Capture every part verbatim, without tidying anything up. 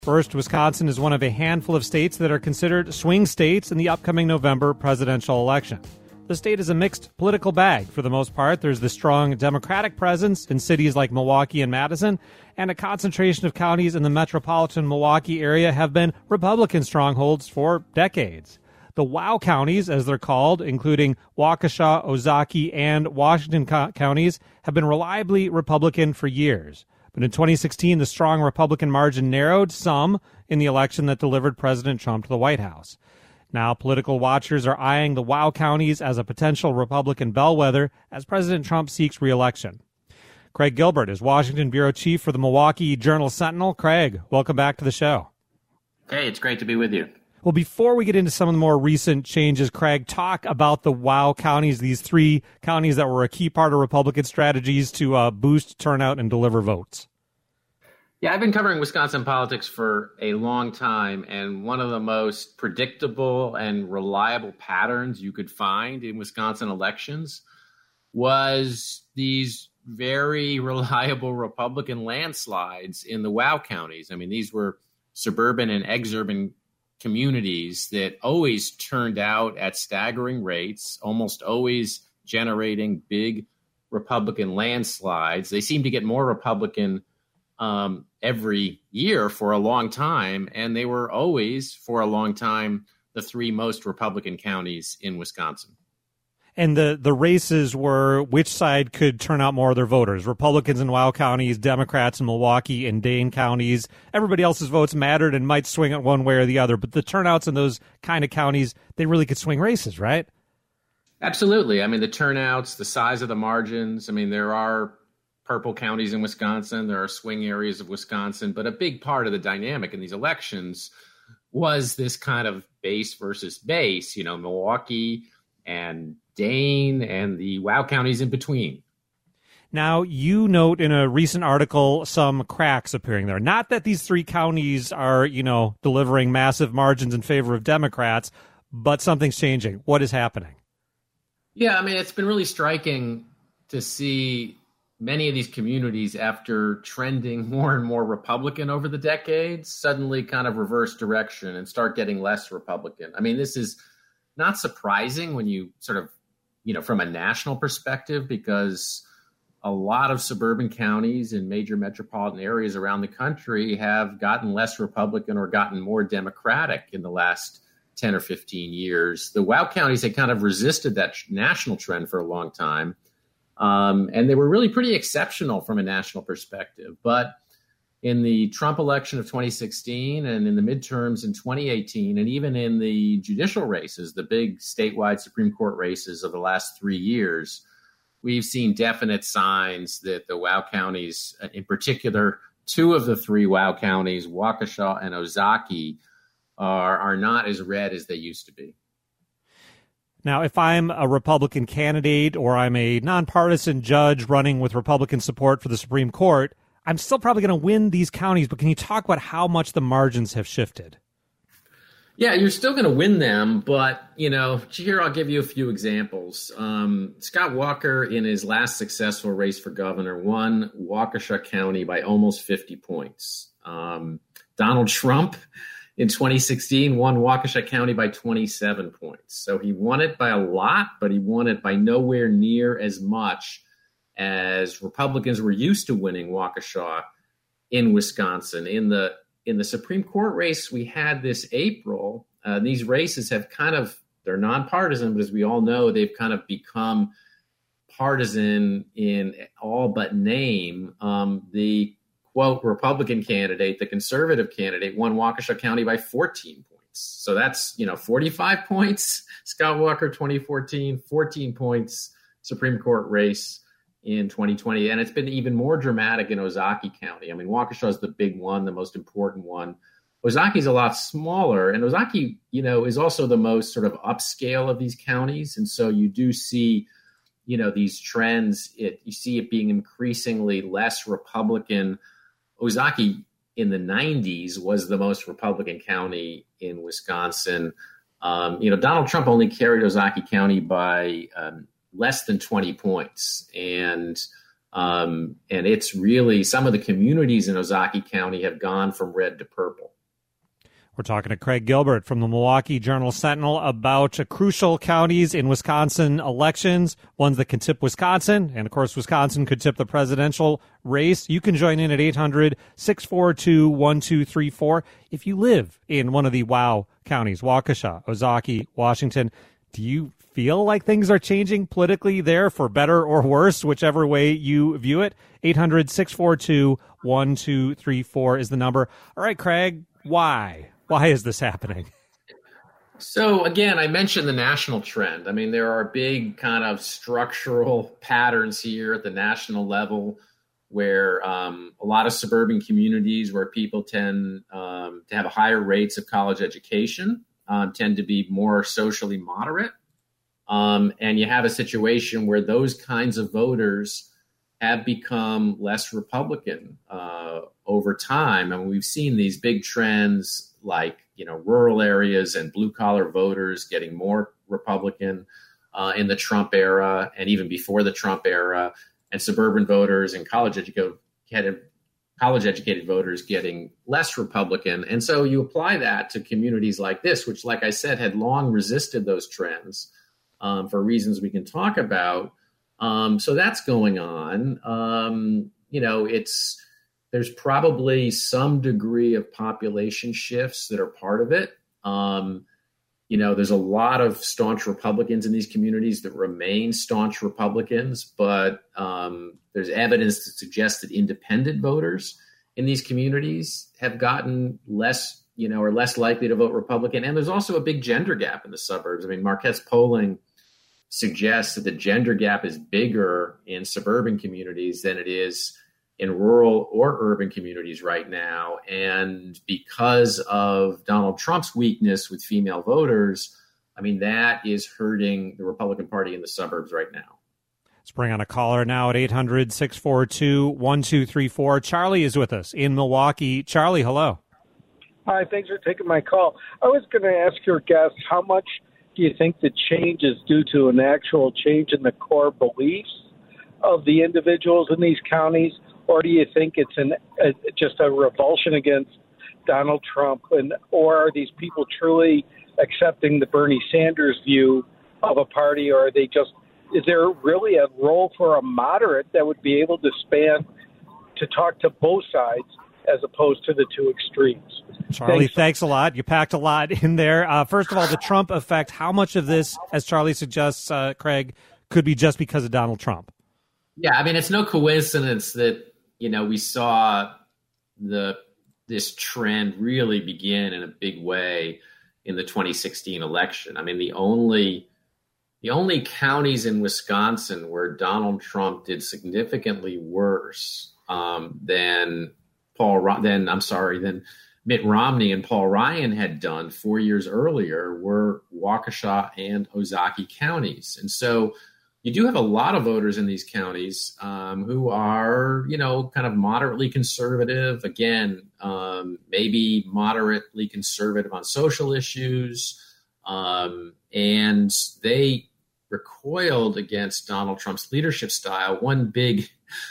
First, Wisconsin is one of a handful of states that are considered swing states in the upcoming November presidential election. The state is a mixed political bag. For the most part, there's the strong Democratic presence in cities like Milwaukee and Madison, and a concentration of counties in the metropolitan Milwaukee area have been Republican strongholds for decades. The WOW counties, as they're called, including Waukesha, Ozaukee, and Washington co- counties, have been reliably Republican for years. But in twenty sixteen, the strong Republican margin narrowed some in the election that delivered President Trump to the White House. Now, political watchers are eyeing the WOW counties as a potential Republican bellwether as President Trump seeks re-election. Craig Gilbert is Washington bureau chief for the Milwaukee Journal-Sentinel. Craig, welcome back to the show. Hey, it's great to be with you. Well, before we get into some of the more recent changes, Craig, talk about the WOW counties, these three counties that were a key part of Republican strategies to uh, boost turnout and deliver votes. Yeah, I've been covering Wisconsin politics for a long time, and one of the most predictable and reliable patterns you could find in Wisconsin elections was these very reliable Republican landslides in the WOW counties. I mean, these were suburban and exurban communities that always turned out at staggering rates, almost always generating big Republican landslides. They seem to get more Republican um, every year for a long time, and they were always, for a long time, the three most Republican counties in Wisconsin. And the, the races were which side could turn out more of their voters. Republicans in WOW counties, Democrats in Milwaukee and Dane counties. Everybody else's votes mattered and might swing it one way or the other. But the turnouts in those kind of counties, they really could swing races, right? Absolutely. I mean, the turnouts, the size of the margins. I mean, there are purple counties in Wisconsin. There are swing areas of Wisconsin. But a big part of the dynamic in these elections was this kind of base versus base, you know, Milwaukee and Dane and the WOW counties in between. Now, you note in a recent article some cracks appearing there. Not that these three counties are, you know, delivering massive margins in favor of Democrats, but something's changing. What is happening? Yeah, I mean, it's been really striking to see many of these communities, after trending more and more Republican over the decades, suddenly kind of reverse direction and start getting less Republican. I mean, this is not surprising when you sort of, you know, from a national perspective, because a lot of suburban counties in major metropolitan areas around the country have gotten less Republican or gotten more Democratic in the last ten or fifteen years. The WOW counties had kind of resisted that national trend for a long time. Um, and they were really pretty exceptional from a national perspective. But in the Trump election of twenty sixteen and in the midterms in twenty eighteen, and even in the judicial races, the big statewide Supreme Court races of the last three years, we've seen definite signs that the WOW counties, in particular, two of the three WOW counties, Waukesha and Ozaukee, are, are not as red as they used to be. Now, if I'm a Republican candidate or I'm a nonpartisan judge running with Republican support for the Supreme Court, I'm still probably going to win these counties, but can you talk about how much the margins have shifted? Yeah, you're still going to win them, but, you know, here I'll give you a few examples. Um, Scott Walker, in his last successful race for governor, won Waukesha County by almost fifty points. Um, Donald Trump, in twenty sixteen, won Waukesha County by twenty-seven points. So he won it by a lot, but he won it by nowhere near as much as Republicans were used to winning Waukesha in Wisconsin. In the in the Supreme Court race we had this April, uh, these races have kind of, they're nonpartisan, but as we all know, they've kind of become partisan in all but name. Um, the quote, Republican candidate, the conservative candidate, won Waukesha County by fourteen points. So that's, you know, forty-five points, Scott Walker, twenty fourteen, fourteen points, Supreme Court race in twenty twenty. And it's been even more dramatic in Ozaukee County. I mean, Waukesha is the big one, the most important one. Ozaukee is a lot smaller. And Ozaukee, you know, is also the most sort of upscale of these counties. And so you do see, you know, these trends. It, you see it being increasingly less Republican. Ozaukee in the nineties was the most Republican county in Wisconsin. Um, you know, Donald Trump only carried Ozaukee County by um, less than twenty points. And Um, and it's really, some of the communities in Ozaukee County have gone from red to purple. We're talking to Craig Gilbert from the Milwaukee Journal-Sentinel about crucial counties in Wisconsin elections, ones that can tip Wisconsin. And, of course, Wisconsin could tip the presidential race. You can join in at eight hundred, six four two, one two three four. If you live in one of the WOW counties, Waukesha, Ozaukee, Washington, do you feel like things are changing politically there for better or worse, whichever way you view it? eight hundred, six four two, one two three four is the number. All right, Craig, why? Why is this happening? So again, I mentioned the national trend. I mean, there are big kind of structural patterns here at the national level where um, a lot of suburban communities where people tend um, to have higher rates of college education um, tend to be more socially moderate. Um, and you have a situation where those kinds of voters have become less Republican uh, over time. And we've seen these big trends like, you know, rural areas and blue collar voters getting more Republican uh, in the Trump era and even before the Trump era, and suburban voters and college educated college educated voters getting less Republican. And so you apply that to communities like this, which, like I said, had long resisted those trends um, for reasons we can talk about. Um, so that's going on. Um, you know, it's There's probably some degree of population shifts that are part of it. Um, you know, there's a lot of staunch Republicans in these communities that remain staunch Republicans, but um, there's evidence to suggest that independent voters in these communities have gotten less, you know, are less likely to vote Republican. And there's also a big gender gap in the suburbs. I mean, Marquette's polling suggests that the gender gap is bigger in suburban communities than it is in rural or urban communities right now. And because of Donald Trump's weakness with female voters, I mean, that is hurting the Republican Party in the suburbs right now. Let's bring on a caller now at eight hundred, six four two, one two three four. Charlie is with us in Milwaukee. Charlie, hello. Hi, thanks for taking my call. I was going to ask your guest, how much do you think the change is due to an actual change in the core beliefs of the individuals in these counties? Or do you think it's an a, just a revulsion against Donald Trump? And or are these people truly accepting the Bernie Sanders view of a party? Or are they just, is there really a role for a moderate that would be able to span to talk to both sides as opposed to the two extremes? Charlie, thanks, thanks a lot. You packed a lot in there. Uh, first of all, the Trump effect, how much of this, as Charlie suggests, uh, Craig, could be just because of Donald Trump? Yeah, I mean, it's no coincidence that, you know, we saw the this trend really begin in a big way in the twenty sixteen election. I mean, the only the only counties in Wisconsin where Donald Trump did significantly worse um, than Paul than I'm sorry than Mitt Romney and Paul Ryan had done four years earlier were Waukesha and Ozaukee counties, and so you do have a lot of voters in these counties um, who are, you know, kind of moderately conservative. Again, um, maybe moderately conservative on social issues. Um, and they recoiled against Donald Trump's leadership style. One big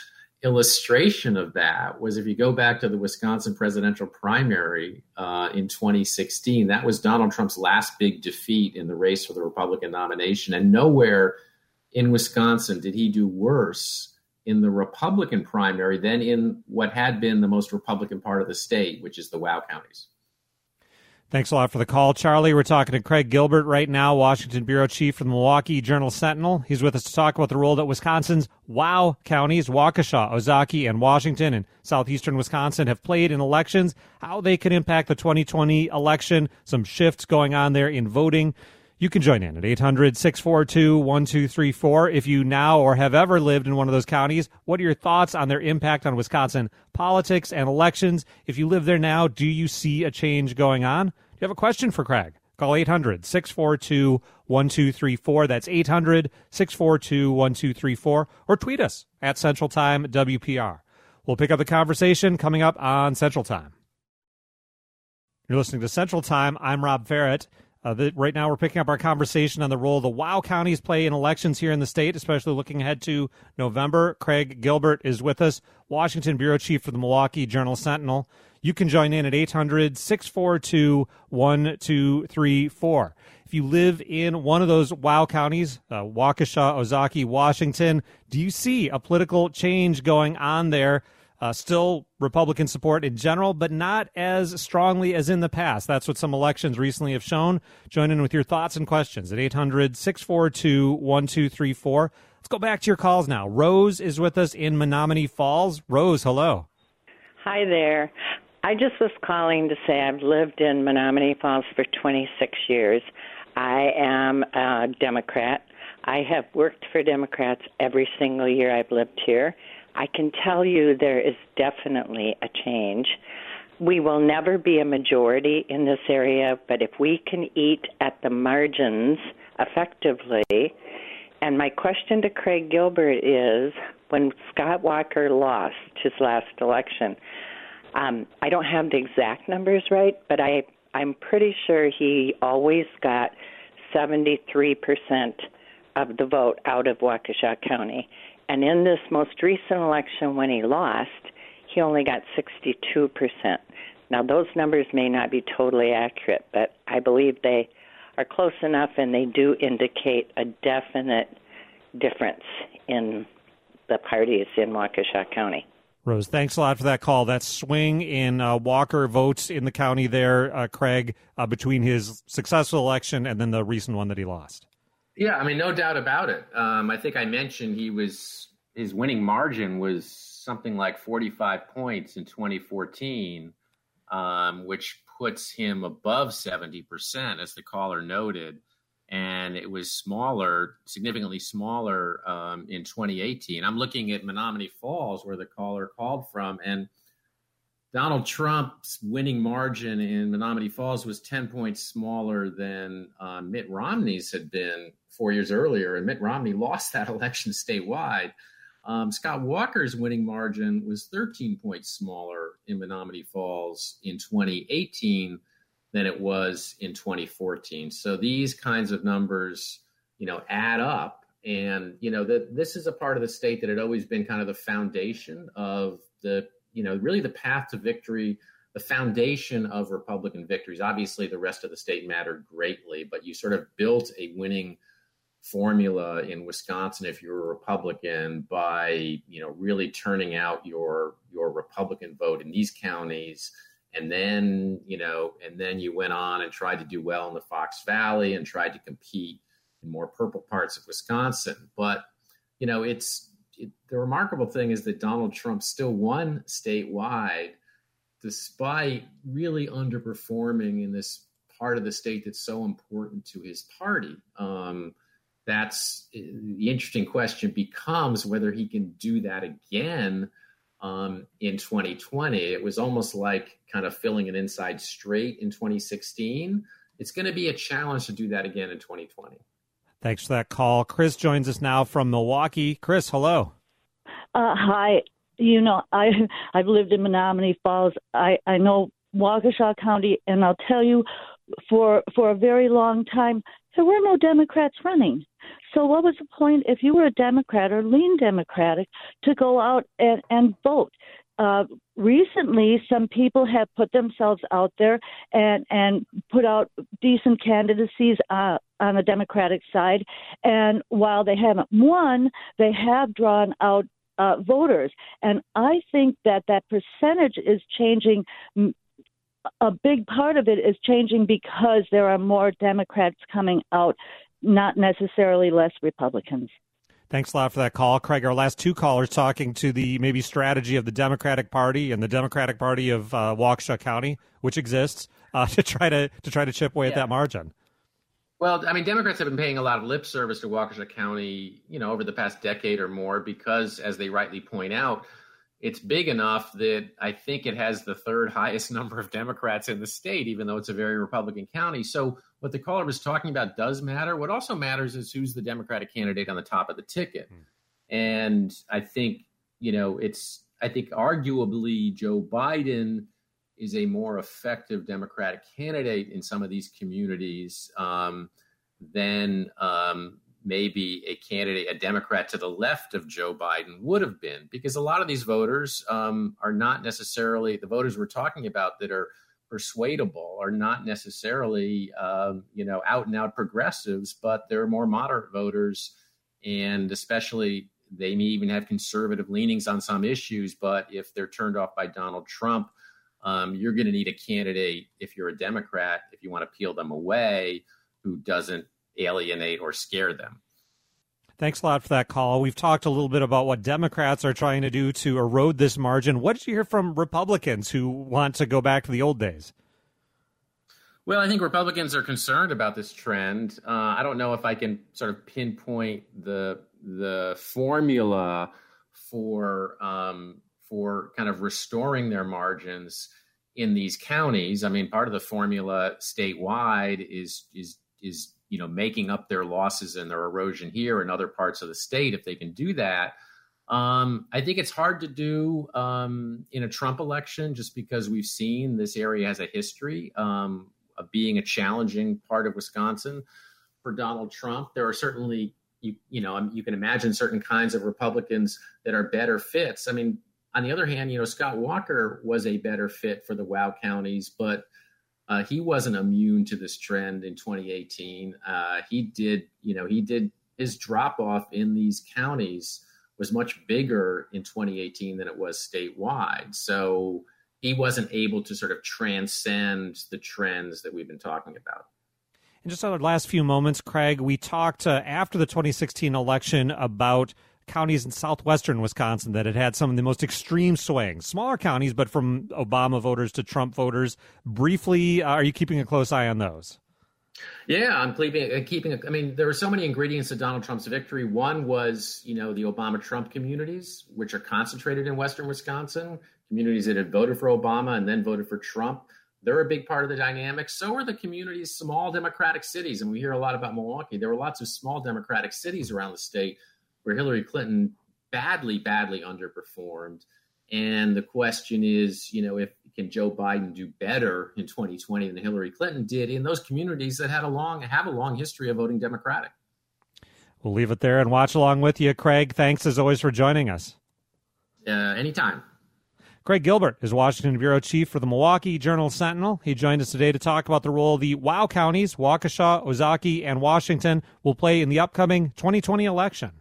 illustration of that was if you go back to the Wisconsin presidential primary uh, in twenty sixteen, that was Donald Trump's last big defeat in the race for the Republican nomination. And nowhere in Wisconsin did he do worse in the Republican primary than in what had been the most Republican part of the state, which is the WOW counties. Thanks a lot for the call, Charlie. We're talking to Craig Gilbert right now, Washington bureau chief from the Milwaukee Journal-Sentinel. He's with us to talk about the role that Wisconsin's WOW counties, Waukesha, Ozaukee, and Washington and southeastern Wisconsin have played in elections, how they can impact the twenty twenty election, some shifts going on there in voting. You can join in at eight hundred, six four two, one two three four. If you now or have ever lived in one of those counties, what are your thoughts on their impact on Wisconsin politics and elections? If you live there now, do you see a change going on? Do you have a question for Craig? Call eight hundred, six four two, one two three four. That's eight hundred, six four two, one two three four. Or tweet us at Central Time W P R. We'll pick up the conversation coming up on Central Time. You're listening to Central Time. I'm Rob Farrett. Uh, the, right now, we're picking up our conversation on the role the WOW counties play in elections here in the state, especially looking ahead to November. Craig Gilbert is with us, Washington bureau chief for the Milwaukee Journal-Sentinel. You can join in at eight hundred, six four two, one two three four. If you live in one of those WOW counties, uh, Waukesha, Ozaukee, Washington, do you see a political change going on there? Uh, still Republican support in general, but not as strongly as in the past. That's what some elections recently have shown. Join in with your thoughts and questions at eight hundred, six four two, one two three four. Let's go back to your calls now. Rose is with us in Menominee Falls. Rose, hello. Hi there. I just was calling to say I've lived in Menominee Falls for twenty-six years. I am a Democrat. I have worked for Democrats every single year I've lived here. I can tell you there is definitely a change. We will never be a majority in this area, but if we can eat at the margins effectively, and my question to Craig Gilbert is, when Scott Walker lost his last election, Um, I don't have the exact numbers right, but I, I'm pretty sure he always got seventy-three percent of the vote out of Waukesha County. And in this most recent election when he lost, he only got sixty-two percent. Now, those numbers may not be totally accurate, but I believe they are close enough, and they do indicate a definite difference in the parties in Waukesha County. Rose, thanks a lot for that call. That swing in uh, Walker votes in the county there, uh, Craig, uh, between his successful election and then the recent one that he lost. Yeah, I mean, no doubt about it. Um, I think I mentioned he was his winning margin was something like forty-five points in twenty fourteen, um, which puts him above seventy percent, as the caller noted. And it was smaller, significantly smaller um, in twenty eighteen. I'm looking at Menominee Falls, where the caller called from, and Donald Trump's winning margin in Menominee Falls was ten points smaller than uh, Mitt Romney's had been four years earlier, and Mitt Romney lost that election statewide. Um, Scott Walker's winning margin was thirteen points smaller in Menominee Falls in twenty eighteen than it was in twenty fourteen. So these kinds of numbers, you know, add up. And, you know, that this is a part of the state that had always been kind of the foundation of the, you know, really the path to victory, the foundation of Republican victories. Obviously, the rest of the state mattered greatly, but you sort of built a winning formula in Wisconsin if you're a Republican by, you know, really turning out your your Republican vote in these counties. And then, you know, and then you went on and tried to do well in the Fox Valley and tried to compete in more purple parts of Wisconsin. But, you know, it's it, the remarkable thing is that Donald Trump still won statewide, despite really underperforming in this part of the state that's so important to his party. Um, that's the interesting question becomes whether he can do that again Um, in twenty twenty. It was almost like kind of filling an inside straight in twenty sixteen. It's going to be a challenge to do that again in twenty twenty. Thanks for that call. Chris joins us now from Milwaukee. Chris, hello. Uh, hi. You know, I, I've lived in Menominee Falls. I, I know Waukesha County, and I'll tell you, for for a very long time, there were no Democrats running. So what was the point if you were a Democrat or lean Democratic to go out and, and vote? Uh, recently, some people have put themselves out there and, and put out decent candidacies uh, on the Democratic side. And while they haven't won, they have drawn out uh, voters. And I think that that percentage is changing. A big part of it is changing because there are more Democrats coming out, not necessarily less Republicans. Thanks a lot for that call. Craig, our last two callers talking to the maybe strategy of the Democratic Party and the Democratic Party of uh, Waukesha County, which exists, uh, to try to to try to chip away yeah. at that margin. Well, I mean, Democrats have been paying a lot of lip service to Waukesha County, you know, over the past decade or more because, as they rightly point out, it's big enough that I think it has the third highest number of Democrats in the state, even though it's a very Republican county. So what the caller was talking about does matter. What also matters is who's the Democratic candidate on the top of the ticket. Mm. And I think, you know, it's, I think arguably Joe Biden is a more effective Democratic candidate in some of these communities um, than um, maybe a candidate, a Democrat to the left of Joe Biden would have been, because a lot of these voters um, are not necessarily the voters we're talking about that are persuadable are not necessarily, um, you know, out and out progressives, but they're more moderate voters. And especially they may even have conservative leanings on some issues. But if they're turned off by Donald Trump, um, you're going to need a candidate, if you're a Democrat, if you want to peel them away, who doesn't alienate or scare them. Thanks a lot for that call. We've talked a little bit about what Democrats are trying to do to erode this margin. What did you hear from Republicans who want to go back to the old days? Well, I think Republicans are concerned about this trend. Uh, I don't know if I can sort of pinpoint the the formula for um, for kind of restoring their margins in these counties. I mean, part of the formula statewide is is is you know making up their losses and their erosion here in other parts of the state. If they can do that, um, I think it's hard to do um, in a Trump election, just because we've seen this area has a history um, of being a challenging part of Wisconsin for Donald Trump. There are certainly, you, you know, you can imagine certain kinds of Republicans that are better fits. I mean, on the other hand, you know, Scott Walker was a better fit for the WOW counties, but uh, he wasn't immune to this trend in twenty eighteen. Uh, he did, you know, he did his drop off in these counties was much bigger in twenty eighteen than it was statewide. So he wasn't able to sort of transcend the trends that we've been talking about. In just our last few moments, Craig, we talked uh, after the twenty sixteen election about counties in southwestern Wisconsin that had had some of the most extreme swings. Smaller counties, but from Obama voters to Trump voters. Briefly, uh, are you keeping a close eye on those? Yeah, I'm keeping, keeping, I mean, there were so many ingredients to Donald Trump's victory. One was, you know, the Obama-Trump communities, which are concentrated in western Wisconsin, communities that had voted for Obama and then voted for Trump. They're a big part of the dynamic. So are the communities, small Democratic cities. And we hear a lot about Milwaukee. There were lots of small Democratic cities around the state where Hillary Clinton badly, badly underperformed. And the question is, you know, if can Joe Biden do better in twenty twenty than Hillary Clinton did in those communities that had a long have a long history of voting Democratic? We'll leave it there and watch along with you, Craig. Thanks as always for joining us. Uh, anytime. Craig Gilbert is Washington bureau chief for the Milwaukee Journal-Sentinel. He joined us today to talk about the role the WOW counties, Waukesha, Ozaukee, and Washington will play in the upcoming twenty twenty election.